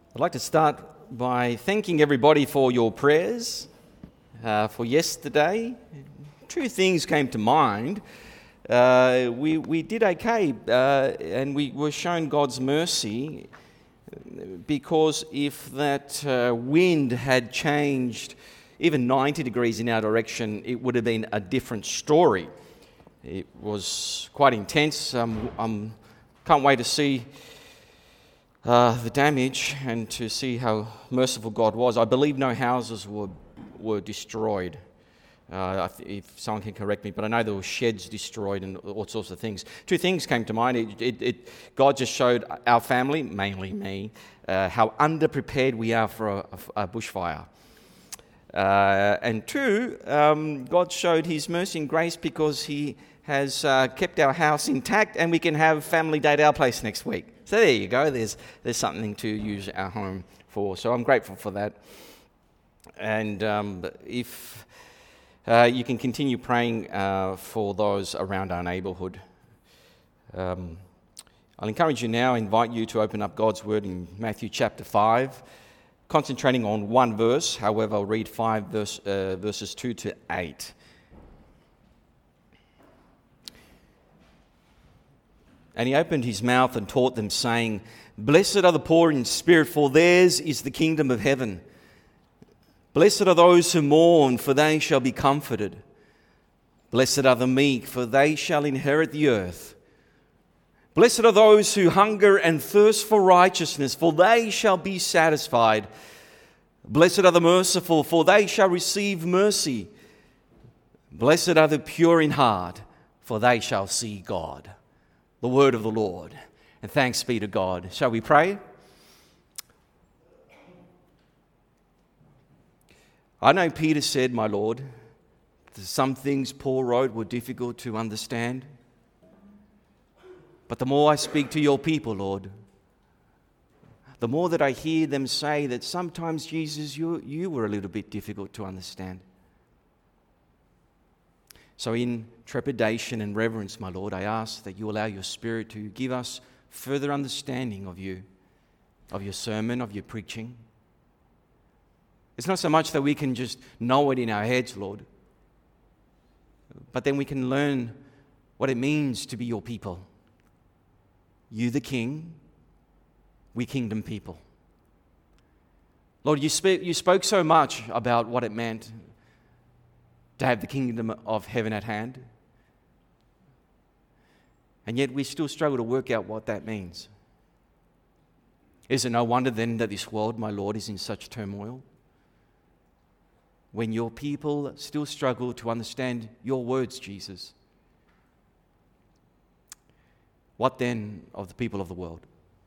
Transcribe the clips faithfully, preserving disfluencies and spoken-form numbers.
I'd like to start by thanking everybody for your prayers uh, for yesterday. Two things came to mind. Uh, we, we did okay, uh, and we were shown God's mercy, because if that uh, wind had changed even ninety degrees in our direction, it would have been a different story. It was quite intense. Um, I can't wait to see uh, the damage and to see how merciful God was. I believe no houses were were destroyed. Uh, if someone can correct me, but I know there were sheds destroyed and all sorts of things. Two things came to mind. It, it, it, God just showed our family, mainly me, uh, how underprepared we are for a, a bushfire. Uh, and two, um, God showed His mercy and grace because He has uh, kept our house intact, and we can have family day at our place next week. So there you go. There's there's something to use our home for. So I'm grateful for that. And um, if Uh, you can continue praying uh, for those around our neighbourhood. Um, I'll encourage you now, invite you to open up God's Word in Matthew chapter five, concentrating on one verse. However, I'll read five verse, uh, verses two to eight. And He opened His mouth and taught them, saying, "Blessed are the poor in spirit, for theirs is the kingdom of heaven. Blessed are those who mourn, for they shall be comforted. Blessed are the meek, for they shall inherit the earth. Blessed are those who hunger and thirst for righteousness, for they shall be satisfied. Blessed are the merciful, for they shall receive mercy. Blessed are the pure in heart, for they shall see God." The word of the Lord. And thanks be to God. Shall we pray? I know Peter said, "My Lord, that some things Paul wrote were difficult to understand. But the more I speak to your people, Lord, the more that I hear them say that sometimes, Jesus, you, you were a little bit difficult to understand. So in trepidation and reverence, my Lord, I ask that you allow your Spirit to give us further understanding of you, of your sermon, of your preaching. It's not so much that we can just know it in our heads, Lord, but then we can learn what it means to be your people. You the King, we kingdom people. Lord, you, sp- you spoke so much about what it meant to have the kingdom of heaven at hand, and yet we still struggle to work out what that means. Is it no wonder then that this world, my Lord, is in such turmoil? When your people still struggle to understand your words, Jesus, what then of the people of the world?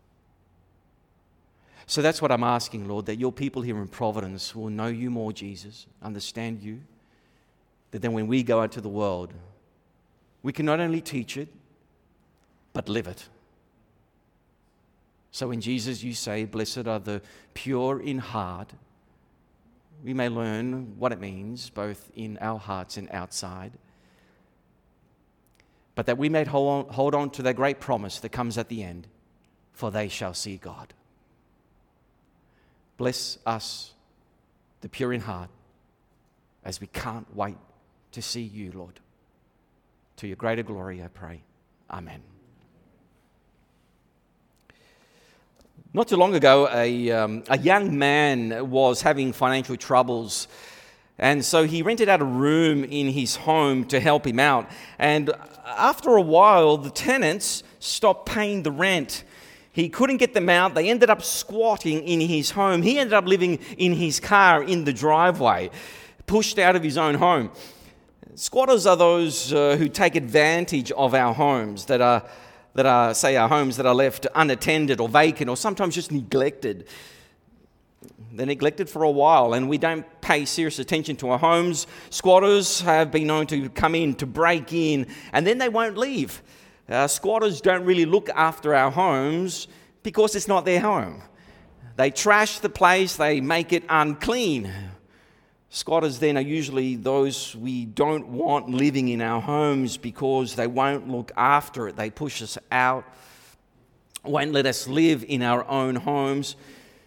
So that's what I'm asking, Lord, that your people here in Providence will know you more, Jesus, understand you, that then when we go out to the world, we can not only teach it, but live it. So when Jesus, you say, "Blessed are the pure in heart," we may learn what it means, both in our hearts and outside. But that we may hold on, hold on to that great promise that comes at the end, "For they shall see God." Bless us, the pure in heart, as we can't wait to see you, Lord. To your greater glory, I pray. Amen. Not too long ago, a, um, a young man was having financial troubles, and so he rented out a room in his home to help him out. And after a while, the tenants stopped paying the rent. He couldn't get them out. They ended up squatting in his home. He ended up living in his car in the driveway, pushed out of his own home. Squatters are those uh, who take advantage of our homes, that are that are, say, our homes that are left unattended or vacant or sometimes just neglected. They're neglected for a while, and we don't pay serious attention to our homes. Squatters have been known to come in, to break in, and then they won't leave. Uh, squatters don't really look after our homes because it's not their home. They trash the place, they make it unclean. Squatters then are usually those we don't want living in our homes because they won't look after it. They push us out, won't let us live in our own homes.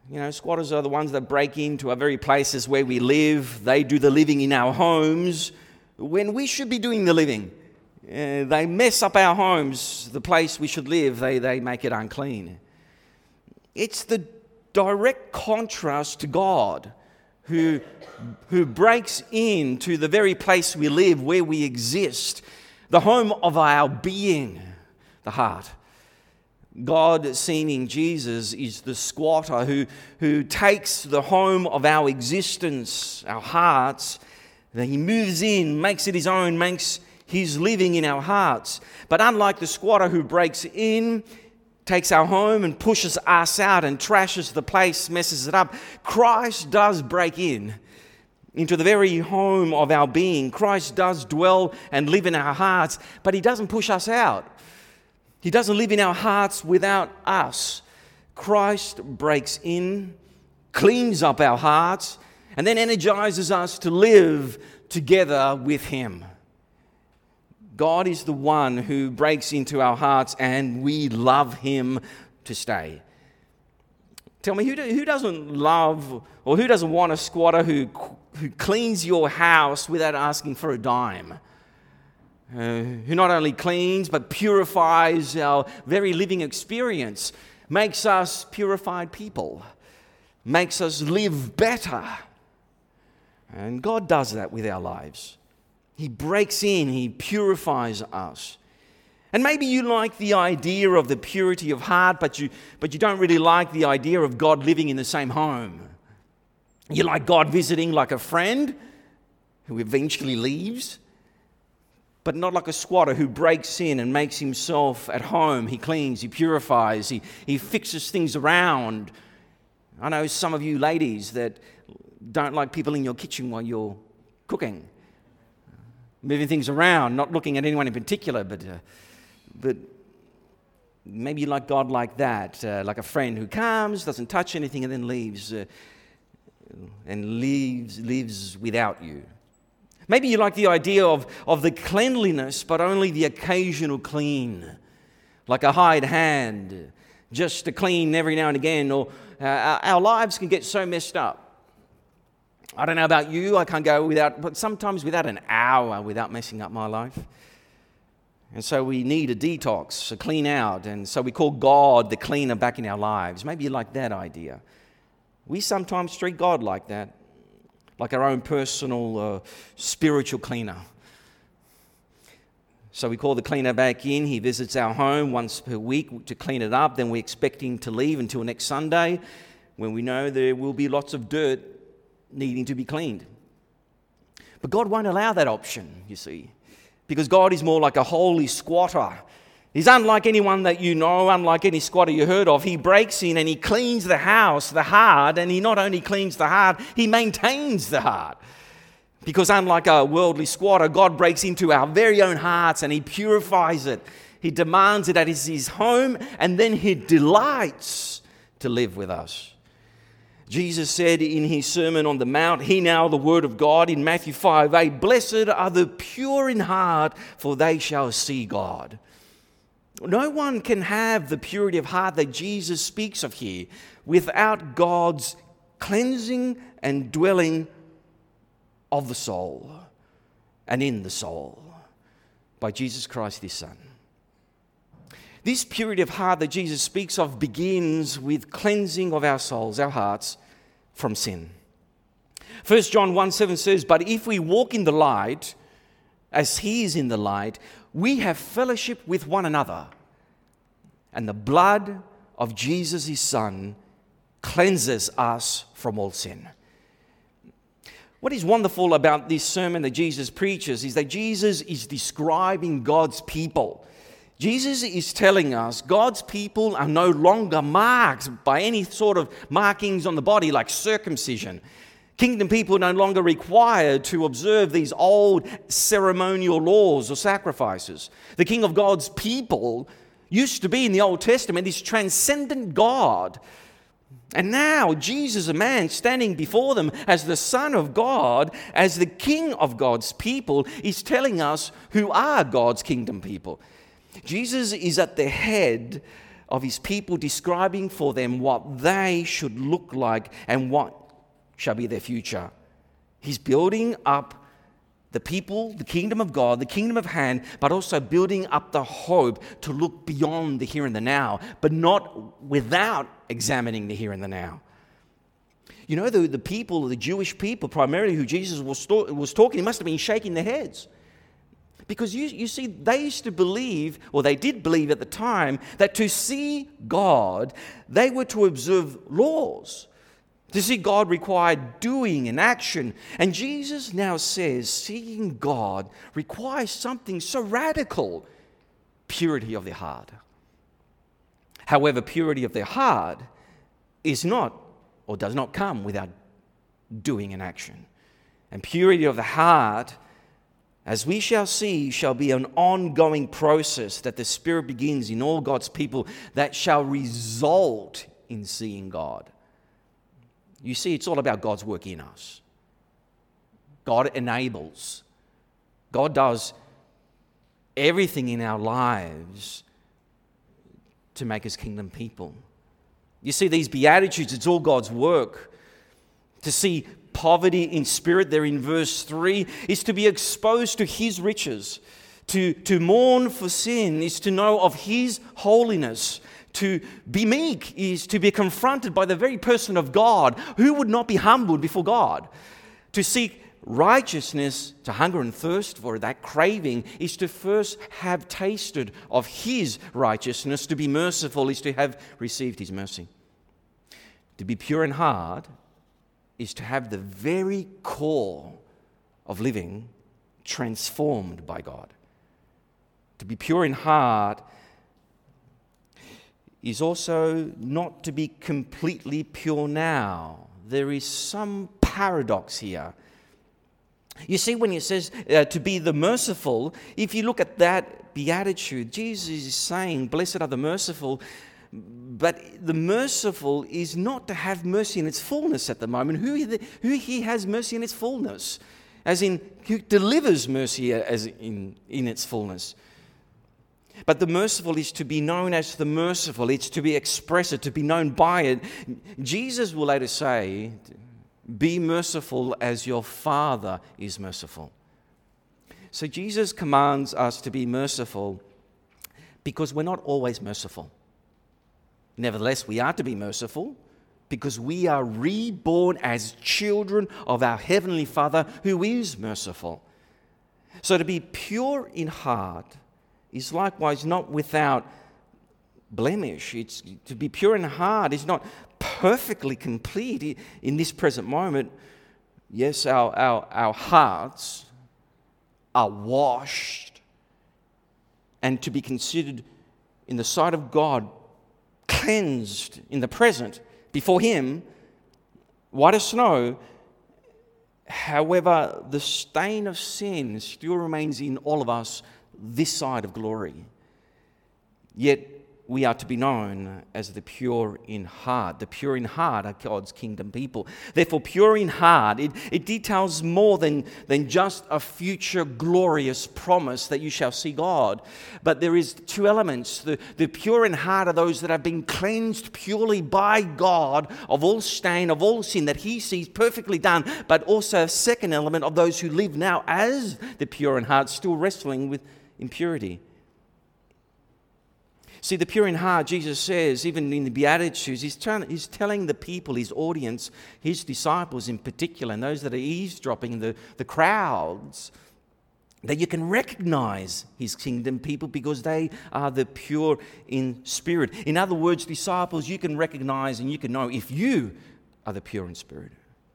You know, squatters are the ones that break into our very places where we live. They do the living in our homes when we should be doing the living. Uh, they mess up our homes, the place we should live. They, they make it unclean. It's the direct contrast to God, who, who breaks into the very place we live, where we exist, the home of our being, the heart. God, seen in Jesus, is the squatter who, who takes the home of our existence, our hearts, then he moves in, makes it his own, makes his living in our hearts. But unlike the squatter who breaks in, takes our home and pushes us out and trashes the place, messes it up, Christ does break in into the very home of our being. Christ does dwell and live in our hearts, but he doesn't push us out. He doesn't live in our hearts without us. Christ breaks in, cleans up our hearts, and then energizes us to live together with him. God is the one who breaks into our hearts, and we love him to stay. Tell me, who, do, who doesn't love or who doesn't want a squatter who, who cleans your house without asking for a dime? Uh, who not only cleans but purifies our very living experience, makes us purified people, makes us live better. And God does that with our lives. He breaks in, he purifies us. And maybe you like the idea of the purity of heart, but you, but you don't really like the idea of God living in the same home. You like God visiting like a friend who eventually leaves, but not like a squatter who breaks in and makes himself at home. He cleans, he purifies, he, he fixes things around. I know some of you ladies that don't like people in your kitchen while you're cooking, moving things around, not looking at anyone in particular, but uh, but maybe you like God like that, uh, like a friend who comes, doesn't touch anything, and then leaves, uh, and leaves lives without you. Maybe you like the idea of, of the cleanliness, but only the occasional clean, like a hired hand, just to clean every now and again. Or uh, our, our lives can get so messed up. I don't know about you, I can't go without, but sometimes without an hour without messing up my life. And so we need a detox, a clean out, and so we call God the cleaner back in our lives. Maybe you like that idea. We sometimes treat God like that, like our own personal uh, spiritual cleaner. So we call the cleaner back in. He visits our home once per week to clean it up. Then we expect him to leave until next Sunday, when we know there will be lots of dirt needing to be cleaned. But God won't allow that option, you see, because God is more like a holy squatter. He's unlike anyone that you know, unlike any squatter you heard of. He breaks in and he cleans the house, the heart, and he not only cleans the heart, he maintains the heart. Because unlike a worldly squatter, God breaks into our very own hearts and he purifies it. He demands it that it is his home, and then he delights to live with us. Jesus said in his Sermon on the Mount, he now the word of God, in Matthew five eight, "Blessed are the pure in heart, for they shall see God." No one can have the purity of heart that Jesus speaks of here without God's cleansing and dwelling of the soul and in the soul by Jesus Christ, his Son. This purity of heart that Jesus speaks of begins with cleansing of our souls, our hearts, from sin. First John one seven says, "But if we walk in the light, as he is in the light, we have fellowship with one another, and the blood of Jesus, his Son, cleanses us from all sin." What is wonderful about this sermon that Jesus preaches is that Jesus is describing God's people. Jesus is telling us God's people are no longer marked by any sort of markings on the body like circumcision. Kingdom people are no longer required to observe these old ceremonial laws or sacrifices. The King of God's people used to be in the Old Testament this transcendent God. And now Jesus, a man standing before them as the Son of God, as the King of God's people, is telling us who are God's kingdom people. Jesus is at the head of his people, describing for them what they should look like and what shall be their future. He's building up the people, the kingdom of God, the kingdom of hand, but also building up the hope to look beyond the here and the now, but not without examining the here and the now. You know, the, the people, the Jewish people primarily who Jesus was, was talking, he must have been shaking their heads. Because you, you see, they used to believe, or they did believe at the time, that to see God, they were to observe laws. To see God required doing and action. And Jesus now says seeing God requires something so radical, purity of the heart. However, purity of the heart is not or does not come without doing and action. And purity of the heart, as we shall see, shall be an ongoing process that the Spirit begins in all God's people that shall result in seeing God. You see, it's all about God's work in us. God enables. God does everything in our lives to make us kingdom people. You see, these Beatitudes, it's all God's work. To see poverty in spirit, there in verse three, is to be exposed to His riches. To, to mourn for sin is to know of His holiness. To be meek is to be confronted by the very person of God. Who would not be humbled before God? To seek righteousness, to hunger and thirst for that craving, is to first have tasted of His righteousness. To be merciful is to have received His mercy. To be pure in heart is to have the very core of living transformed by God. To be pure in heart is also not to be completely pure now. There is some paradox here. You see, when it says uh, to be the merciful, if you look at that beatitude, Jesus is saying, blessed are the merciful, but the merciful is not to have mercy in its fullness at the moment. Who, who he has mercy in its fullness? As in, who delivers mercy as in, in its fullness. But the merciful is to be known as the merciful. It's to be expressed, to be known by it. Jesus will later say, be merciful as your Father is merciful. So Jesus commands us to be merciful because we're not always merciful. Nevertheless, we are to be merciful because we are reborn as children of our Heavenly Father who is merciful. So to be pure in heart is likewise not without blemish. It's to be pure in heart is not perfectly complete in this present moment. Yes, our, our, our hearts are washed and to be considered in the sight of God cleansed in the present before Him, white as snow. However, the stain of sin still remains in all of us this side of glory. Yet we are to be known as the pure in heart. The pure in heart are God's kingdom people. Therefore, pure in heart, it, it details more than, than just a future glorious promise that you shall see God. But there is two elements. The, the pure in heart are those that have been cleansed purely by God of all stain, of all sin that He sees perfectly done. But also a second element of those who live now as the pure in heart, still wrestling with impurity. See, the pure in heart, Jesus says, even in the Beatitudes, he's, trying, he's telling the people, his audience, his disciples in particular, and those that are eavesdropping, the, the crowds, that you can recognize his kingdom people because they are the pure in spirit. In other words, disciples, you can recognize and you can know if you are the pure in spirit.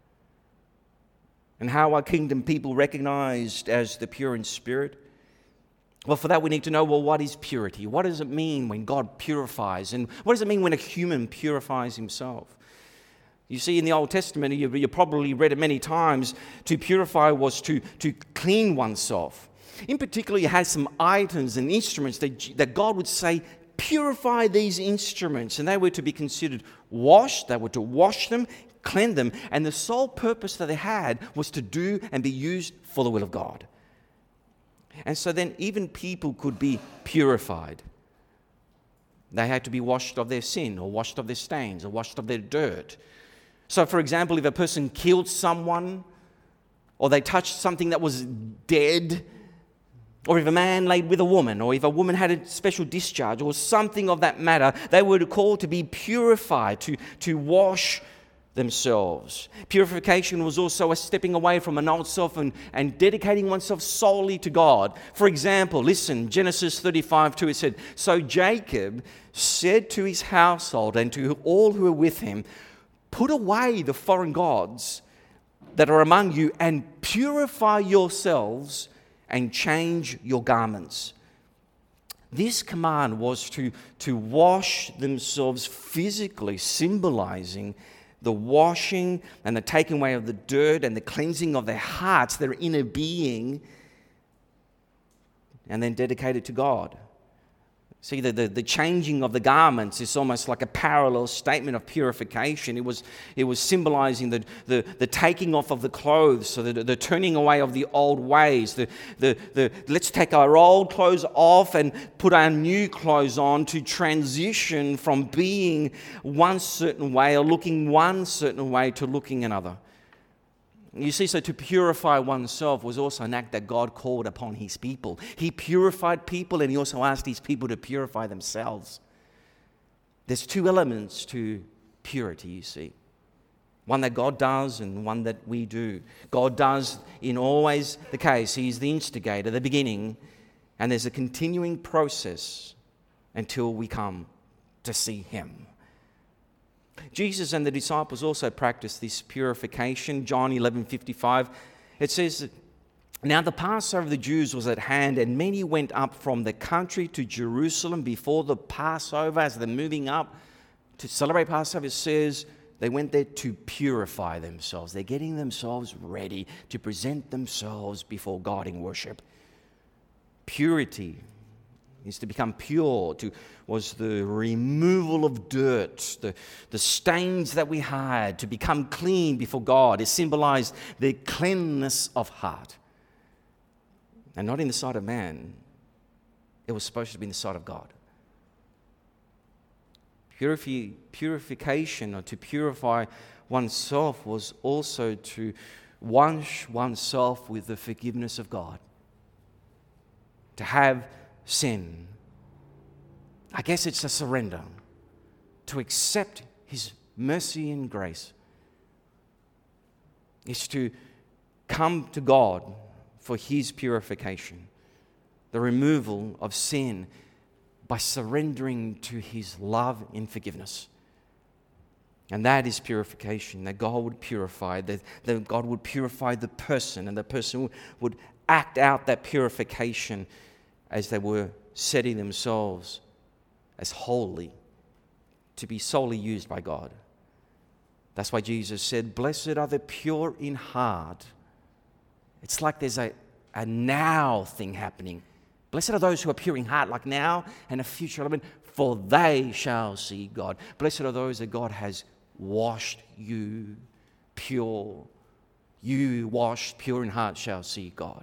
And how are kingdom people recognized as the pure in spirit? Well, for that we need to know, well, what is purity? What does it mean when God purifies? And what does it mean when a human purifies himself? You see, in the Old Testament, you, you probably read it many times, to purify was to, to clean oneself. In particular, you had some items and instruments that, that God would say, purify these instruments. And they were to be considered washed. They were to wash them, cleanse them. And the sole purpose that they had was to do and be used for the will of God. And so then even people could be purified. They had to be washed of their sin, or washed of their stains, or washed of their dirt. So, for example, if a person killed someone, or they touched something that was dead, or if a man laid with a woman, or if a woman had a special discharge, or something of that matter, they were called to be purified, to, to wash themselves. Purification was also a stepping away from an old self and, and dedicating oneself solely to God. For example, listen, Genesis thirty-five two, it said, "So Jacob said to his household and to all who were with him, 'Put away the foreign gods that are among you and purify yourselves and change your garments.'" This command was to, to wash themselves physically, symbolizing the washing and the taking away of the dirt and the cleansing of their hearts, their inner being, and then dedicated to God. See, the, the, the changing of the garments is almost like a parallel statement of purification. It was, it was symbolizing the, the, the taking off of the clothes, so the, the turning away of the old ways. The, the, the, let's take our old clothes off and put our new clothes on, to transition from being one certain way or looking one certain way to looking another. You see, so to purify oneself was also an act that God called upon his people. He purified people, and he also asked his people to purify themselves. There's two elements to purity, you see. One that God does and one that we do. God does in always the case. He's the instigator, the beginning, and there's a continuing process until we come to see him. Jesus and the disciples also practiced this purification. John eleven fifty-five, it says, "Now the Passover of the Jews was at hand, and many went up from the country to Jerusalem before the Passover." As they're moving up to celebrate Passover, it says they went there to purify themselves. They're getting themselves ready to present themselves before God in worship. Purity is to become pure, to was the removal of dirt, the, the stains that we had, to become clean before God. It symbolized the cleanness of heart. And not in the sight of man, it was supposed to be in the sight of God. Purifi- purification, or to purify oneself, was also to wash oneself with the forgiveness of God. To have sin, I guess it's a surrender, to accept his mercy and grace. It's to come to God for his purification, the removal of sin by surrendering to his love and forgiveness. And that is purification, that God would purify, that, that God would purify the person, and the person would act out that purification as they were setting themselves as holy, to be solely used by God. That's why Jesus said, "Blessed are the pure in heart." It's like there's a, a now thing happening. Blessed are those who are pure in heart, like now and a future element, for they shall see God. Blessed are those that God has washed you pure. You washed pure in heart shall see God.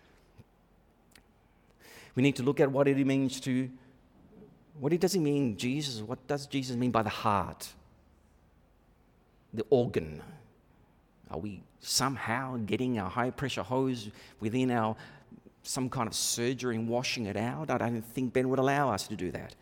We need to look at what it means to, what does it mean, Jesus? What does Jesus mean by the heart? The organ. Are we somehow getting a high pressure hose within our, some kind of surgery and washing it out? I don't think Ben would allow us to do that.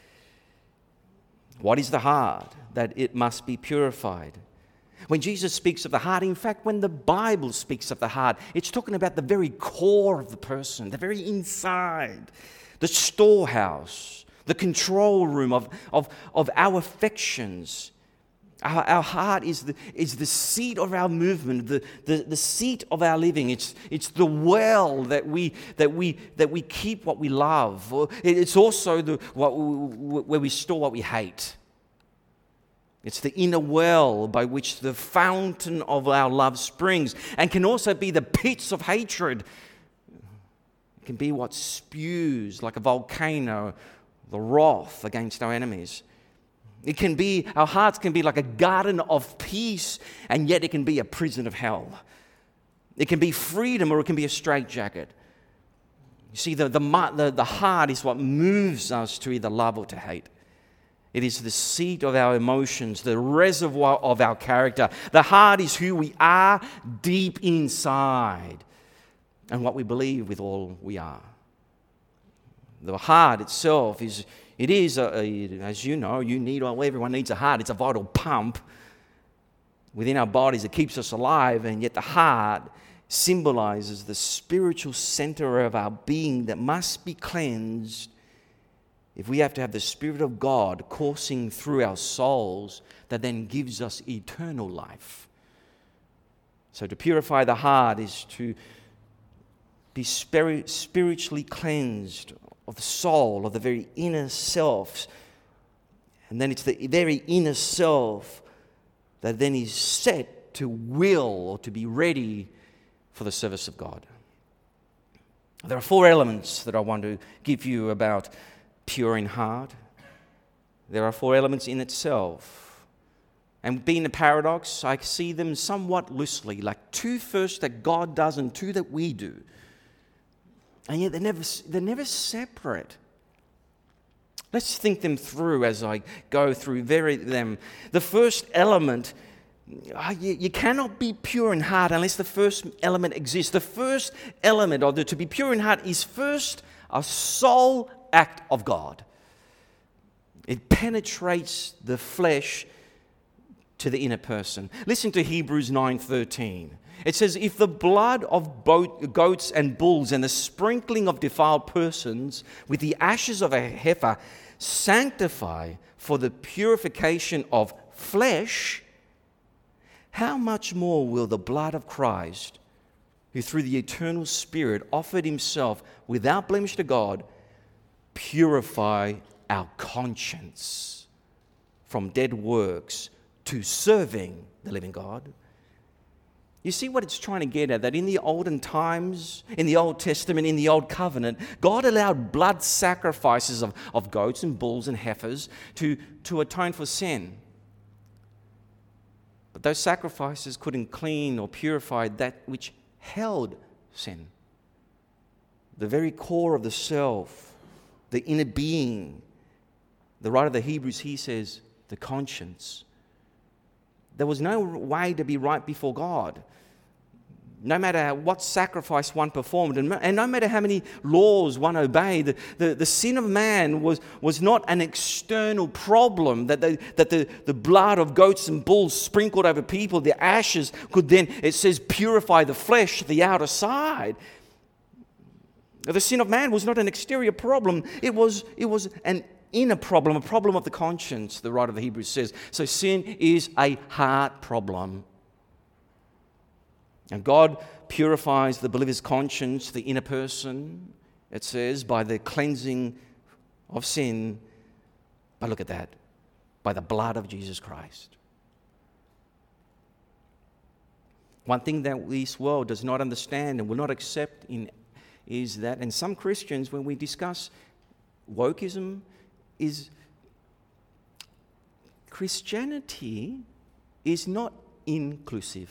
What is the heart? That it must be purified. When Jesus speaks of the heart, in fact, when the Bible speaks of the heart, it's talking about the very core of the person, the very inside, the storehouse, the control room of, of, of our affections. Our, our heart is the, is the seat of our movement, the, the, the seat of our living. It's, it's the well that we, that, we, that we keep what we love. It's also the, what, where we store what we hate. It's the inner well by which the fountain of our love springs, and can also be the pits of hatred. It can be what spews like a volcano, the wrath against our enemies. It can be, our hearts can be like a garden of peace, and yet it can be a prison of hell. It can be freedom, or it can be a straitjacket. You see, the, the, the, the heart is what moves us to either love or to hate. It is the seat of our emotions, the reservoir of our character. The heart is who we are deep inside and what we believe with all we are. The heart itself is, it is, a, a, as you know, you need, well, everyone needs a heart. It's a vital pump within our bodies that keeps us alive, and yet the heart symbolizes the spiritual center of our being that must be cleansed if we have to have the Spirit of God coursing through our souls that then gives us eternal life. So to purify the heart is to be spirit, spiritually cleansed of the soul, of the very inner self. And then it's the very inner self that then is set to will or to be ready for the service of God. There are four elements that I want to give you about pure in heart. There are four elements in itself. And being a paradox, I see them somewhat loosely, like two first that God does and two that we do. And yet they're never, they're never separate. Let's think them through as I go through very them. The first element, you, you cannot be pure in heart unless the first element exists. The first element of the to be pure in heart is first a soul act of God. It penetrates the flesh to the inner person. Listen to Hebrews nine thirteen. It says, if the blood of both goats and bulls and the sprinkling of defiled persons with the ashes of a heifer sanctify for the purification of flesh, how much more will the blood of Christ, who through the eternal Spirit offered himself without blemish to God, purify our conscience from dead works to serving the living God? You see what it's trying to get at? That in the olden times, in the Old Testament, in the Old Covenant, God allowed blood sacrifices of, of goats and bulls and heifers to, to atone for sin. But those sacrifices couldn't clean or purify that which held sin. The very core of the self, the inner being. The writer of the Hebrews, he says, the conscience. There was no way to be right before God. No matter what sacrifice one performed, and, and no matter how many laws one obeyed, the, the, the sin of man was, was not an external problem that, the, that the, the blood of goats and bulls sprinkled over people, the ashes could then, it says, purify the flesh, the outer side. The sin of man was not an exterior problem. It was, it was an inner problem, a problem of the conscience, the writer of the Hebrews says. So sin is a heart problem. And God purifies the believer's conscience, the inner person, it says, by the cleansing of sin. But look at that, by the blood of Jesus Christ. One thing that this world does not understand and will not accept in is that, and some Christians, when we discuss wokeism, is Christianity is not inclusive.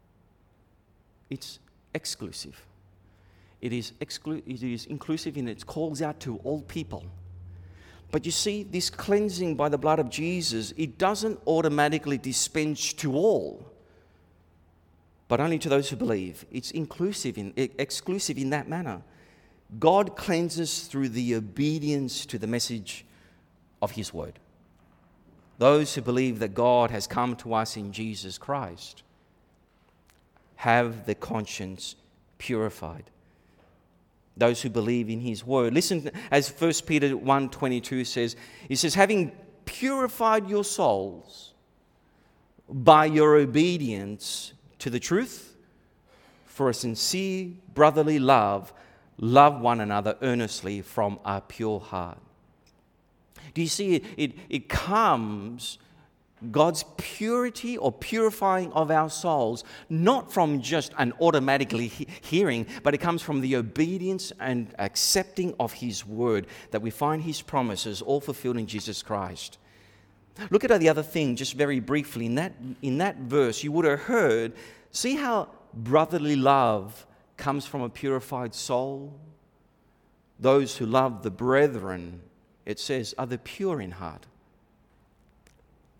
It's exclusive. It is, exclu- it is inclusive and it calls out to all people. But you see, this cleansing by the blood of Jesus, it doesn't automatically dispense to all, but only to those who believe. It's inclusive, in, exclusive in that manner. God cleanses through the obedience to the message of his word. Those who believe that God has come to us in Jesus Christ have the conscience purified. Those who believe in his word. Listen, as First Peter one twenty-two says, it says, having purified your souls by your obedience to the truth, for a sincere brotherly love, love one another earnestly from a pure heart. Do you see it? It, it comes, God's purity or purifying of our souls, not from just an automatically he- hearing, but it comes from the obedience and accepting of his word, that we find his promises all fulfilled in Jesus Christ. Look at the other thing just very briefly. In that, in that verse, you would have heard, see how brotherly love comes from a purified soul? Those who love the brethren, it says, are the pure in heart.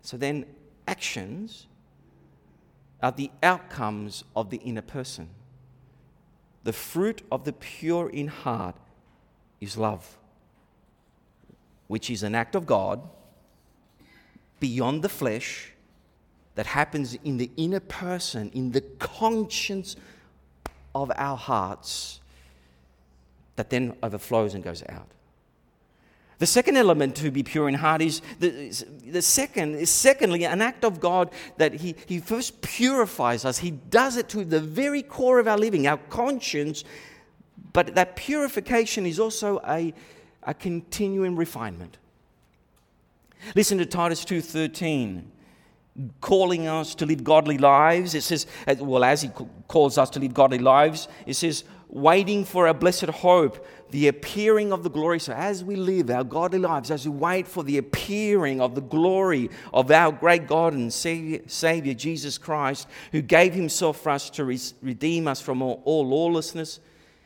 So then actions are the outcomes of the inner person. The fruit of the pure in heart is love, which is an act of God beyond the flesh that happens in the inner person, in the conscience of our hearts, that then overflows and goes out. The second element to be pure in heart is the, the second is secondly an act of God that he, he first purifies us. He does it to the very core of our living, our conscience, but that purification is also a, a continuing refinement. Listen to Titus two thirteen, calling us to live godly lives. It says, well, as he calls us to live godly lives, it says, waiting for a blessed hope, the appearing of the glory. So as we live our godly lives, as we wait for the appearing of the glory of our great God and Savior, Savior Jesus Christ, who gave himself for us to re- redeem us from all, all lawlessness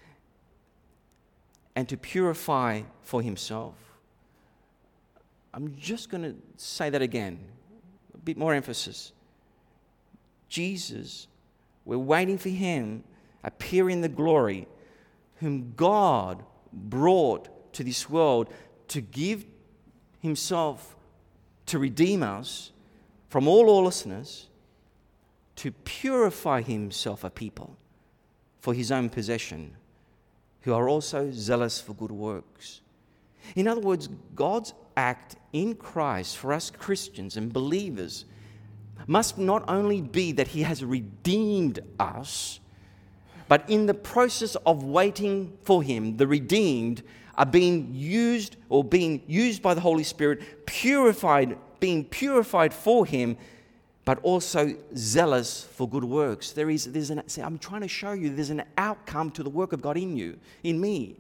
and to purify for himself. I'm just going to say that again, a bit more emphasis. Jesus, we're waiting for him appear in the glory, whom God brought to this world to give himself to redeem us from all lawlessness, to purify himself a people for his own possession, who are also zealous for good works. In other words, God's act in Christ for us Christians and believers must not only be that he has redeemed us, but in the process of waiting for him, the redeemed are being used or being used by the Holy Spirit, purified, being purified for him, but also zealous for good works. There is, there's an, I'm trying to show you there's an outcome to the work of God in you, in me.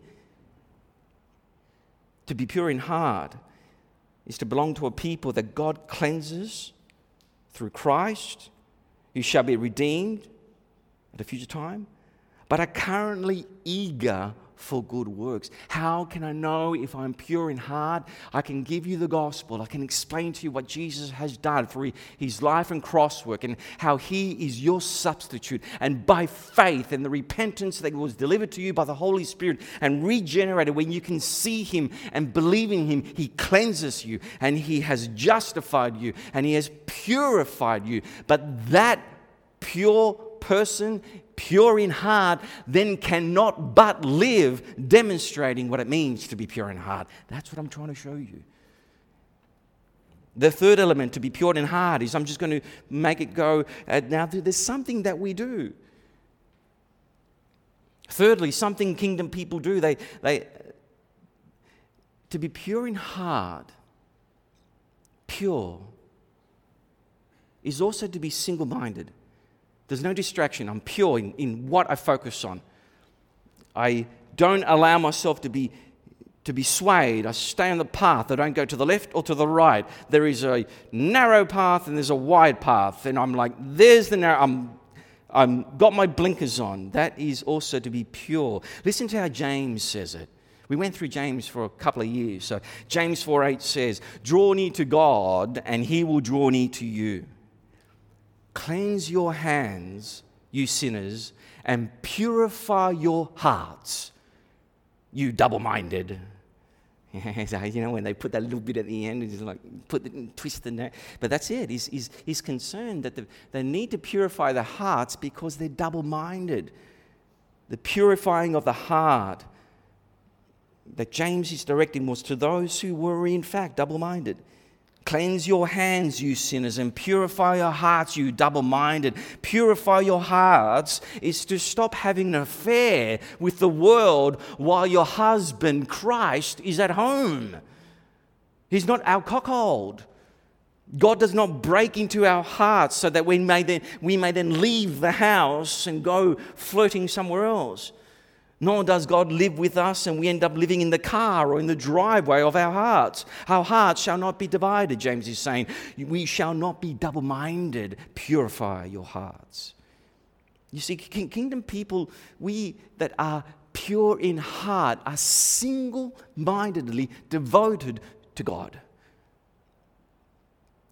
To be pure in heart is to belong to a people that God cleanses through Christ, who shall be redeemed at a future time, but are currently eager for good works. How can I know if I'm pure in heart? I can give you the gospel. I can explain to you what Jesus has done for his life and cross work and how he is your substitute. And by faith and the repentance that was delivered to you by the Holy Spirit and regenerated, when you can see him and believe in him, he cleanses you and he has justified you and he has purified you. But that pure person, pure in heart, then cannot but live demonstrating what it means to be pure in heart. That's what I'm trying to show you. The third element to be pure in heart is, I'm just going to make it go, uh, now there's something that we do. Thirdly, something kingdom people do, they, they, to be pure in heart, pure, is also to be single-minded. There's no distraction. I'm pure in, in what I focus on. I don't allow myself to be to be swayed. I stay on the path. I don't go to the left or to the right. There is a narrow path and there's a wide path. And I'm like, there's the narrow. I'm I'm got my blinkers on. That is also to be pure. Listen to how James says it. We went through James for a couple of years. So James four eight says, draw near to God and he will draw near to you. Cleanse your hands, you sinners, and purify your hearts, you double-minded. You know, when they put that little bit at the end, it's like put the twist in there. But that's it. He's, he's, he's concerned that the, they need to purify the hearts because they're double-minded. The purifying of the heart that James is directing was to those who were in fact double-minded. Cleanse your hands, you sinners, and purify your hearts, you double-minded. Purify your hearts is to stop having an affair with the world while your husband, Christ, is at home. He's not our cuckold. God does not break into our hearts so that we may then, we may then leave the house and go flirting somewhere else. Nor does God live with us and we end up living in the car or in the driveway of our hearts. Our hearts shall not be divided, James is saying. We shall not be double-minded. Purify your hearts. You see, kingdom people, we that are pure in heart, are single-mindedly devoted to God.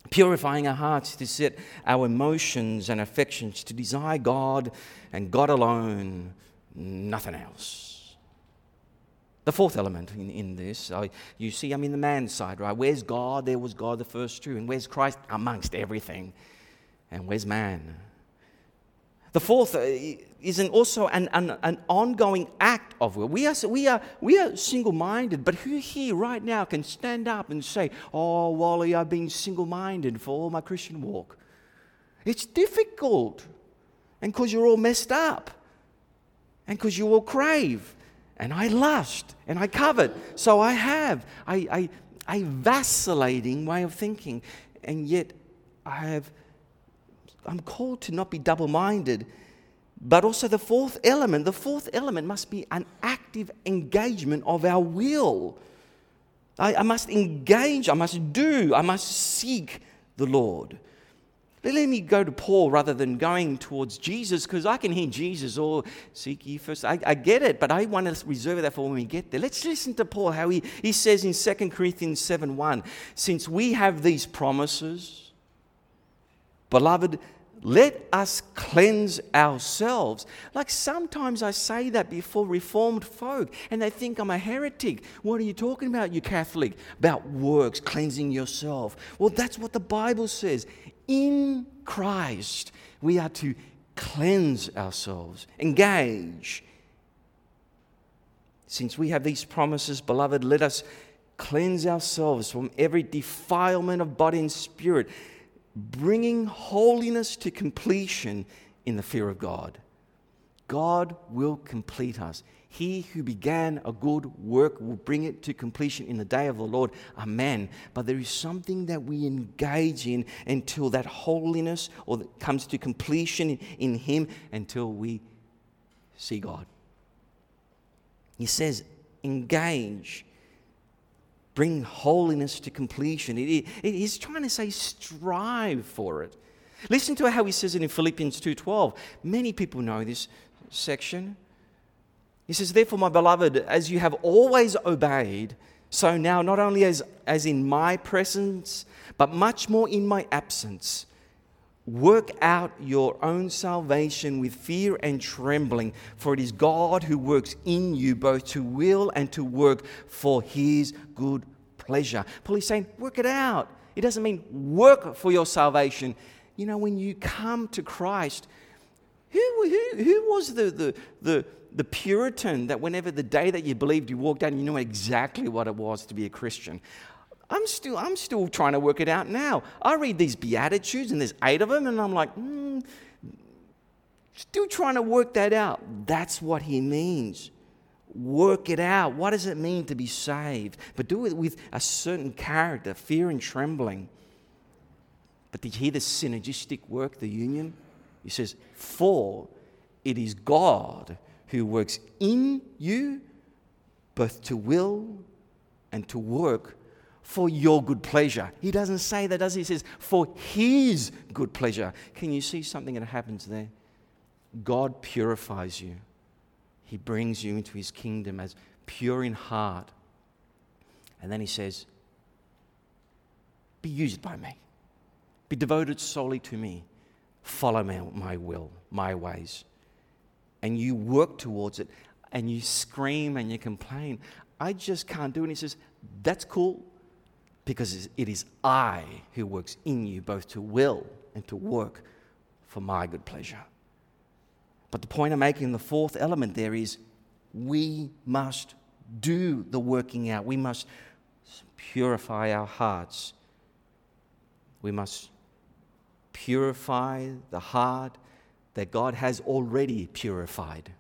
Purifying our hearts to set our emotions and affections to desire God and God alone, nothing else. The fourth element in, in this, uh, you see, I'm in the man's side, right? Where's God? There was God, the first true. And where's Christ? Amongst everything. And where's man? The fourth uh, is an also an, an, an ongoing act of will. We are, we are, we are single-minded, but who here right now can stand up and say, oh, Wally, I've been single-minded for all my Christian walk? It's difficult. And because you're all messed up. And because you all crave. And I lust. And I covet. So I have. I, I, a vacillating way of thinking. And yet I have... I'm called to not be double-minded, but also the fourth element. The fourth element must be an active engagement of our will. I, I must engage, I must do, I must seek the Lord. Let me go to Paul rather than going towards Jesus, because I can hear Jesus, or seek ye first. I, I get it, but I want to reserve that for when we get there. Let's listen to Paul, how he, he says in Second Corinthians seven one, since we have these promises, beloved, let us cleanse ourselves. Like sometimes I say that before Reformed folk and they think I'm a heretic. What are you talking about, you Catholic? About works, cleansing yourself. Well, that's what the Bible says. In Christ, we are to cleanse ourselves, engage. Since we have these promises, beloved, let us cleanse ourselves from every defilement of body and spirit, bringing holiness to completion in the fear of God. God will complete us. He who began a good work will bring it to completion in the day of the Lord. Amen. But there is something that we engage in until that holiness or that comes to completion in, in Him, until we see God. He says, engage. Bring holiness to completion. It, it, he's trying to say strive for it. Listen to how he says it in Philippians two twelve. Many people know this section. He says, therefore, my beloved, as you have always obeyed, so now not only as, as in my presence, but much more in my absence, work out your own salvation with fear and trembling, for it is God who works in you both to will and to work for His good pleasure. Paul is saying, work it out. It doesn't mean work for your salvation. You know, when you come to Christ, who, who, who was the, the, the, the Puritan that whenever the day that you believed, you walked out and you knew exactly what it was to be a Christian? I'm still, I'm still trying to work it out now. I read these Beatitudes, and there's eight of them, and I'm like, hmm, still trying to work that out. That's what he means. Work it out. What does it mean to be saved? But do it with a certain character, fear and trembling. But did you hear the synergistic work, the union? He says, for it is God who works in you both to will and to work for your good pleasure. He doesn't say that, does he? He says, for His good pleasure. Can you see something that happens there? God purifies you. He brings you into His kingdom as pure in heart. And then He says, be used by me. Be devoted solely to me. Follow my, my will, my ways. And you work towards it. And you scream and you complain, I just can't do it. And He says, that's cool. Because it is I who works in you both to will and to work for my good pleasure. But the point I'm making in the fourth element there is we must do the working out. We must purify our hearts. We must purify the heart that God has already purified.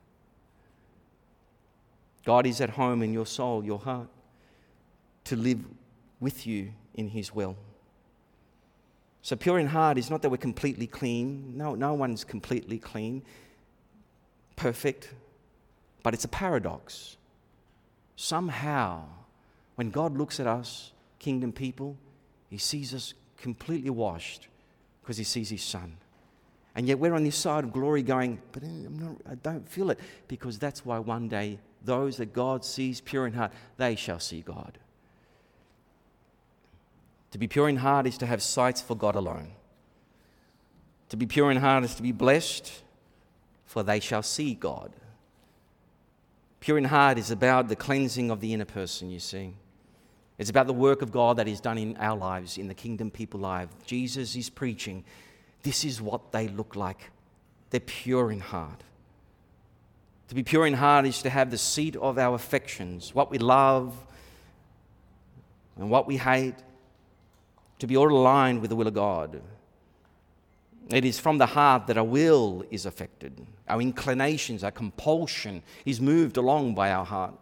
God is at home in your soul, your heart, to live with you in His will. So pure in heart is not that we're completely clean. No, no one's completely clean, perfect, but it's a paradox. Somehow, when God looks at us, kingdom people, He sees us completely washed because He sees His Son. And yet we're on this side of glory going, but I'm not, I don't feel it, because that's why one day those that God sees pure in heart, they shall see God. To be pure in heart is to have sights for God alone. To be pure in heart is to be blessed, for they shall see God. Pure in heart is about the cleansing of the inner person, you see. It's about the work of God that is done in our lives, in the kingdom people lives. Jesus is preaching. This is what they look like. They're pure in heart. To be pure in heart is to have the seat of our affections, what we love and what we hate, to be all aligned with the will of God. It is from the heart that our will is affected. Our inclinations, our compulsion is moved along by our heart.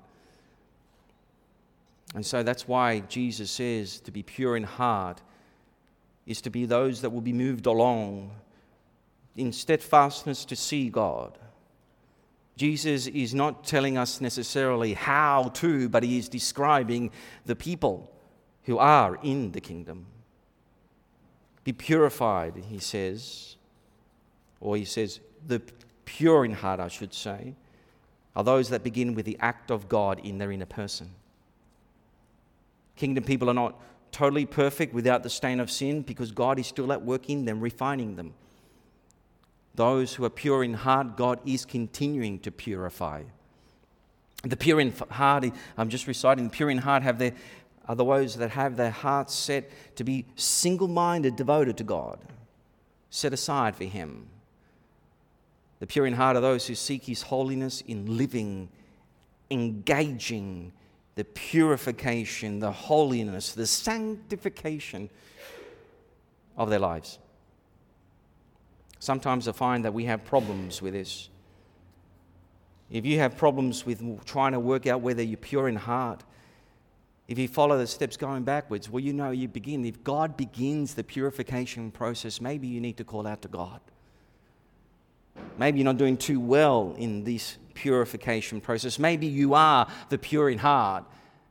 And so that's why Jesus says to be pure in heart is to be those that will be moved along in steadfastness to see God. Jesus is not telling us necessarily how to, but he is describing the people who are in the kingdom. Be purified, he says, or he says, the pure in heart, I should say, are those that begin with the act of God in their inner person. Kingdom people are not totally perfect without the stain of sin because God is still at work in them, refining them. Those who are pure in heart, God is continuing to purify. The pure in heart, I'm just reciting, the pure in heart have their are those that have their hearts set to be single-minded, devoted to God, set aside for him. The pure in heart are those who seek his holiness in living, engaging the purification, the holiness, the sanctification of their lives. Sometimes I find that we have problems with this. If you have problems with trying to work out whether you're pure in heart, if you follow the steps going backwards, well, you know you begin. If God begins the purification process, maybe you need to call out to God. Maybe you're not doing too well in this purification process. Maybe you are the pure in heart.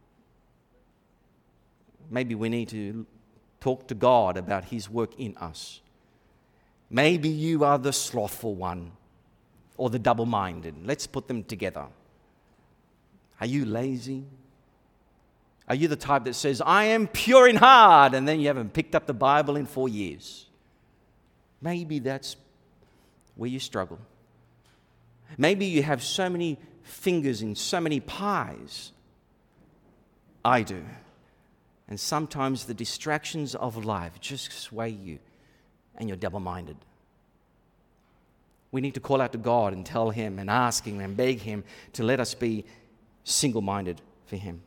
Maybe we need to talk to God about his work in us. Maybe you are the slothful one or the double-minded. Let's put them together. Are you lazy? Are you the type that says, I am pure in heart, and then you haven't picked up the Bible in four years? Maybe that's where you struggle. Maybe you have so many fingers in so many pies. I do. And sometimes the distractions of life just sway you, and you're double-minded. We need to call out to God and tell him and ask him and beg him to let us be single-minded for him.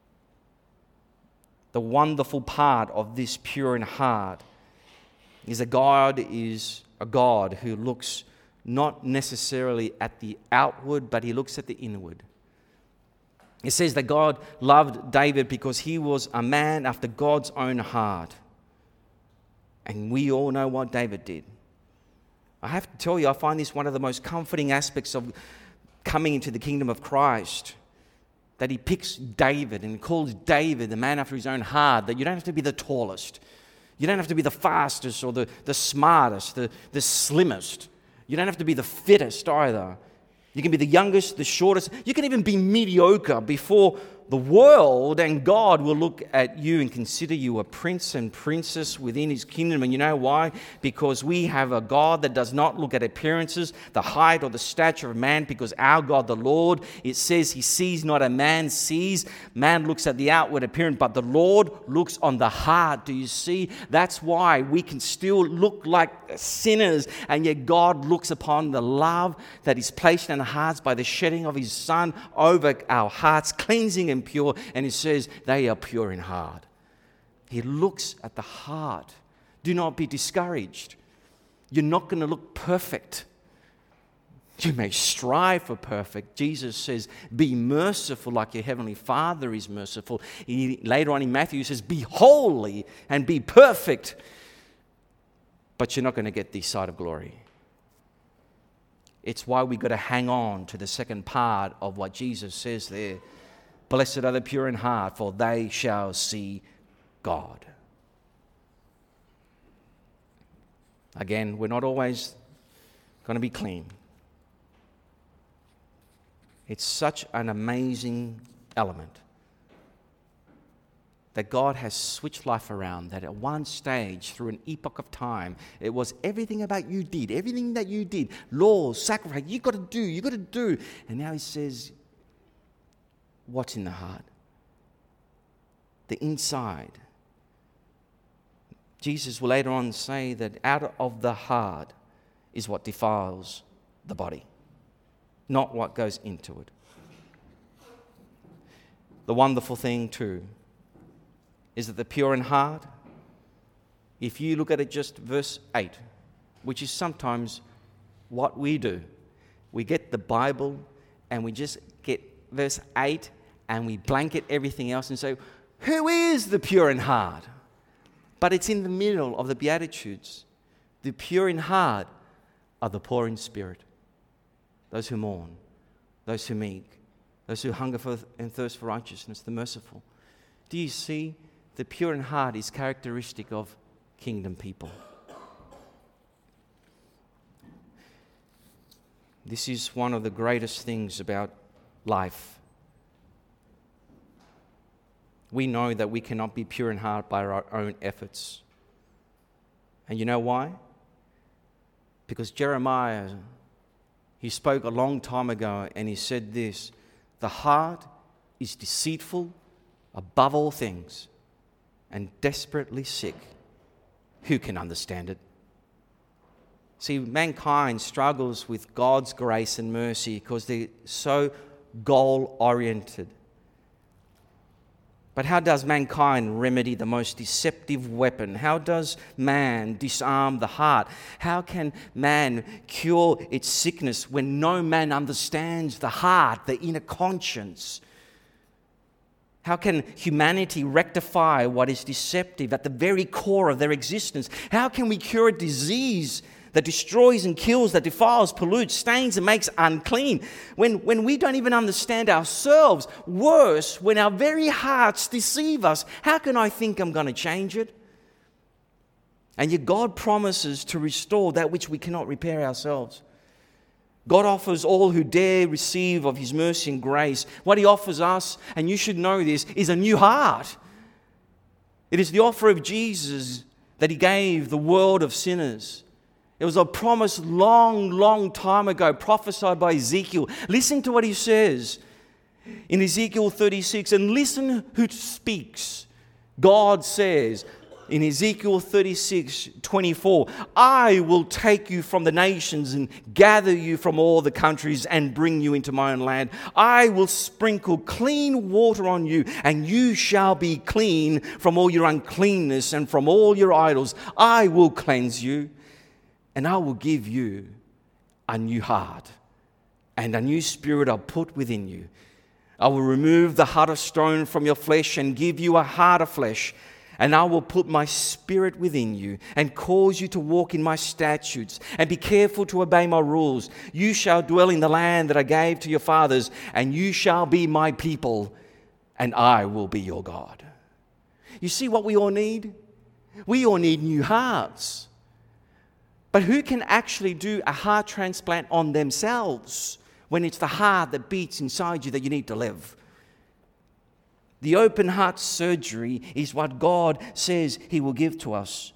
The wonderful part of this pure in heart is that God is a God who looks not necessarily at the outward, but he looks at the inward. It says that God loved David because he was a man after God's own heart. And we all know what David did. I have to tell you, I find this one of the most comforting aspects of coming into the kingdom of Christ, that he picks David and calls David the man after his own heart, that you don't have to be the tallest. You don't have to be the fastest or the, the smartest, the, the slimmest. You don't have to be the fittest either. You can be the youngest, the shortest. You can even be mediocre before the world, and God will look at you and consider you a prince and princess within his kingdom. And you know why? Because we have a God that does not look at appearances, the height or the stature of man, because our God, the Lord, it says he sees not as man sees. Man looks at the outward appearance, but the Lord looks on the heart. Do you see? That's why we can still look like sinners, and yet God looks upon the love that is placed in our hearts by the shedding of his Son over our hearts, cleansing and pure, and he says they are pure in heart. He looks at the heart. Do not be discouraged. You're not going to look perfect. You may strive for perfect. Jesus says, be merciful like your heavenly Father is merciful. He, later on in Matthew, he says, be holy and be perfect. But you're not going to get this side of glory. It's why we've got to hang on to the second part of what Jesus says there. Blessed are the pure in heart, for they shall see God. Again, we're not always going to be clean. It's such an amazing element. that God has switched life around, that at one stage, through an epoch of time, it was everything about you did, everything that you did, laws, sacrifice, you got to do, you got to do. And now he says, what's in the heart? The inside. Jesus will later on say that out of the heart is what defiles the body, not what goes into it. The wonderful thing too is that the pure in heart, if you look at it just verse eight, which is sometimes what we do, we get the Bible and we just get verse eight and we blanket everything else and say, who is the pure in heart? But it's in the middle of the Beatitudes. The pure in heart are the poor in spirit, those who mourn, those who meek, those who hunger for and thirst for righteousness, the merciful. Do you see? The pure in heart is characteristic of kingdom people. This is one of the greatest things about life. We know that we cannot be pure in heart by our own efforts. And you know why? Because Jeremiah, he spoke a long time ago and he said this, the heart is deceitful above all things and desperately sick. Who can understand it? See, mankind struggles with God's grace and mercy because they're so goal-oriented. But how does mankind remedy the most deceptive weapon? How does man disarm the heart? How can man cure its sickness when no man understands the heart, the inner conscience? How can humanity rectify what is deceptive at the very core of their existence? How can we cure a disease that destroys and kills, that defiles, pollutes, stains and makes unclean? When, when we don't even understand ourselves, worse, when our very hearts deceive us, how can I think I'm going to change it? And yet God promises to restore that which we cannot repair ourselves. God offers all who dare receive of his mercy and grace. What he offers us, and you should know this, is a new heart. It is the offer of Jesus that he gave the world of sinners. It was a promise long, long time ago, prophesied by Ezekiel. Listen to what he says in Ezekiel thirty-six, and listen who speaks. God says, in Ezekiel thirty-six twenty-four, I will take you from the nations and gather you from all the countries and bring you into my own land. I will sprinkle clean water on you, and you shall be clean from all your uncleanness and from all your idols. I will cleanse you, and I will give you a new heart, and a new spirit I'll put within you. I will remove the heart of stone from your flesh and give you a heart of flesh. And I will put my spirit within you and cause you to walk in my statutes and be careful to obey my rules. You shall dwell in the land that I gave to your fathers, and you shall be my people, and I will be your God. You see what we all need? We all need new hearts. But who can actually do a heart transplant on themselves when it's the heart that beats inside you that you need to live? The open heart surgery is what God says he will give to us.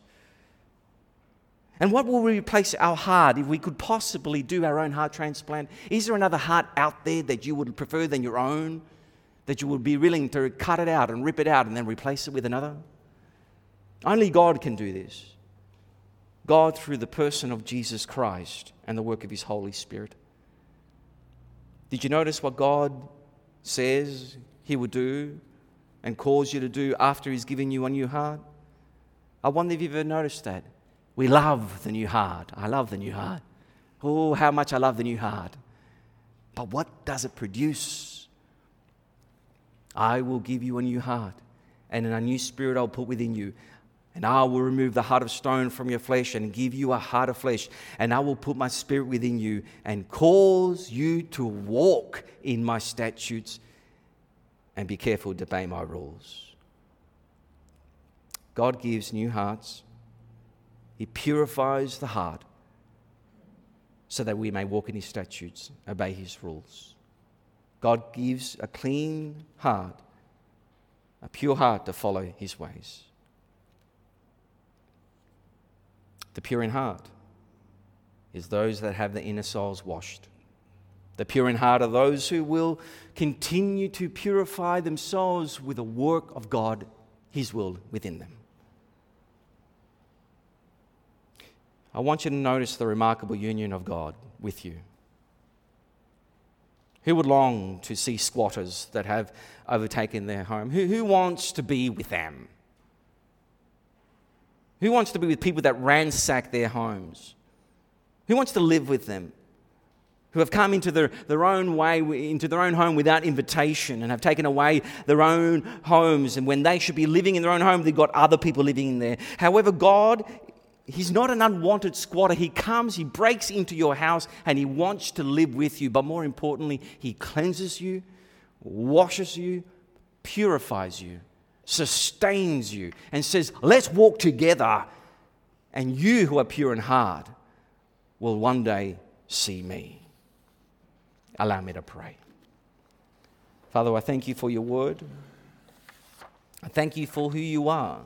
And what will replace our heart if we could possibly do our own heart transplant? Is there another heart out there that you would prefer than your own? That you would be willing to cut it out and rip it out and then replace it with another? Only God can do this. God through the person of Jesus Christ and the work of his Holy Spirit. Did you notice what God says he will do and calls you to do after he's given you a new heart? I wonder if you've ever noticed that. We love the new heart. I love the new heart. Oh, how much I love the new heart. But what does it produce? I will give you a new heart, and a new spirit I'll put within you. And I will remove the heart of stone from your flesh and give you a heart of flesh. And I will put my spirit within you and cause you to walk in my statutes and be careful to obey my rules. God gives new hearts. He purifies the heart so that we may walk in his statutes, obey his rules. God gives a clean heart, a pure heart to follow his ways. The pure in heart is those that have their inner souls washed. The pure in heart are those who will continue to purify themselves with the work of God, his will within them. I want you to notice the remarkable union of God with you. Who would long to see squatters that have overtaken their home? Who, who wants to be with them? Who wants to be with people that ransack their homes? Who wants to live with them? Who have come into their, their own way, into their own home without invitation and have taken away their own homes. And when they should be living in their own home, they've got other people living in there. However, God, he's not an unwanted squatter. He comes, he breaks into your house, and he wants to live with you. But more importantly, he cleanses you, washes you, purifies you, sustains you, and says, let's walk together. And you who are pure in heart will one day see me. Allow me to pray. Father, I thank you for your word. I thank you for who you are.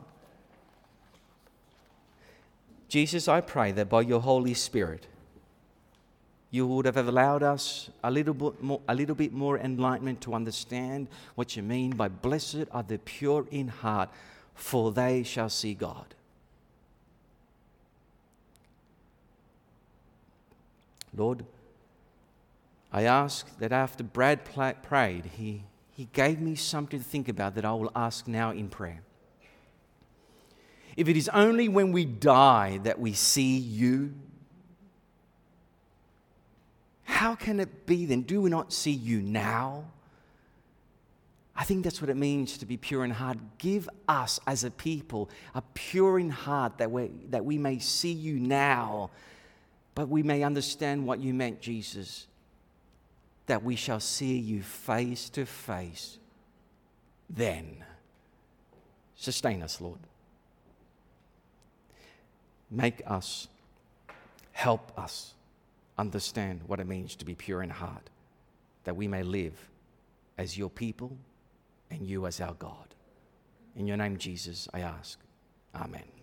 Jesus, I pray that by your Holy Spirit, you would have allowed us a little bit more, a little bit more enlightenment to understand what you mean by blessed are the pure in heart, for they shall see God. Lord, I ask that after Brad prayed, he, he gave me something to think about that I will ask now in prayer. If it is only when we die that we see you, how can it be then? Do we not see you now? I think that's what it means to be pure in heart. Give us as a people a pure in heart that we, that we may see you now, but we may understand what you meant, Jesus, that we shall see you face to face then. Sustain us, Lord. Make us, help us understand what it means to be pure in heart, that we may live as your people and you as our God. In your name, Jesus, I ask. Amen.